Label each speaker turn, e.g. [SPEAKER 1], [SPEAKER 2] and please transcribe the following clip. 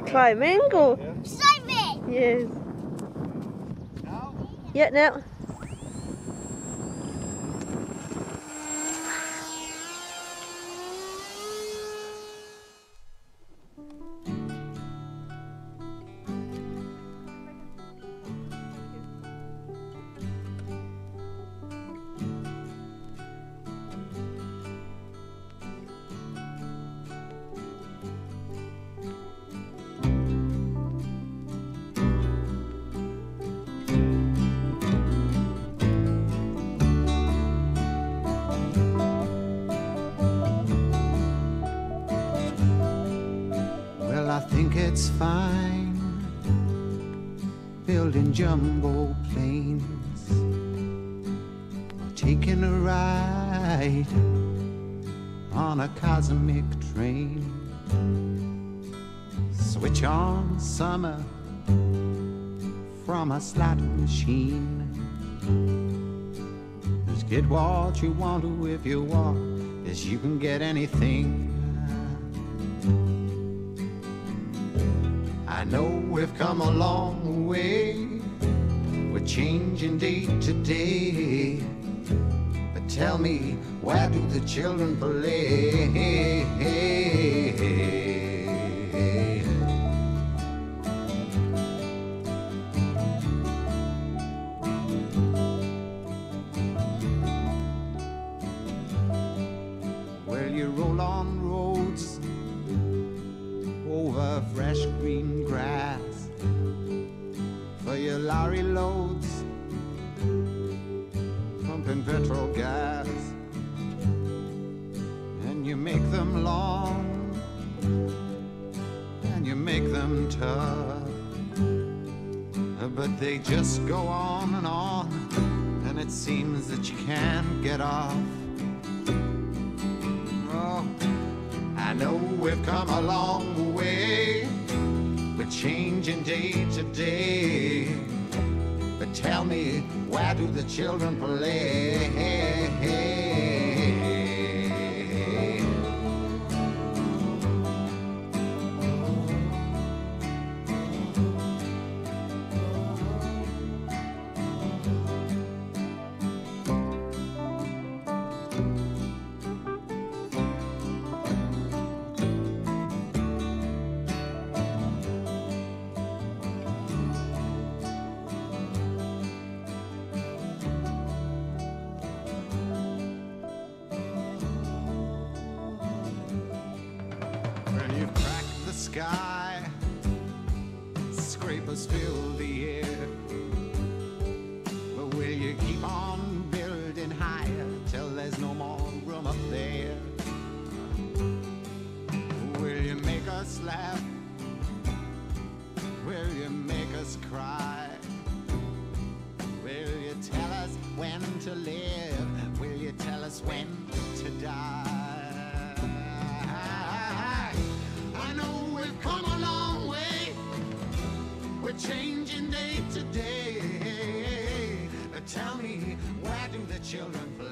[SPEAKER 1] try mango.
[SPEAKER 2] Excitement!
[SPEAKER 1] Yes.
[SPEAKER 3] Now?
[SPEAKER 1] Yeah, now.
[SPEAKER 3] I think it's fine building jumbo planes or taking a ride on a cosmic train. Switch on summer from a slot machine. Just get what you want to if you want, 'cause you can get anything. I know we've come a long way, we're changing day to day, but tell me, where do the children play? Well, you roll on roads over fresh green grass for your lorry loads, pumping petrol gas, and you make them long and you make them tough, but they just go on, and it seems that you can't get off. Oh, I know we've come a long way, we're changing day to day, but tell me, where do the children play? You've cracked the sky, scrapers fill the air, but will you keep on building higher till there's no more room up there? Will you make us laugh? Will you make us cry? Will you tell us when to live? Will you tell us when to die? Changing day to day. Tell me, where do the children play?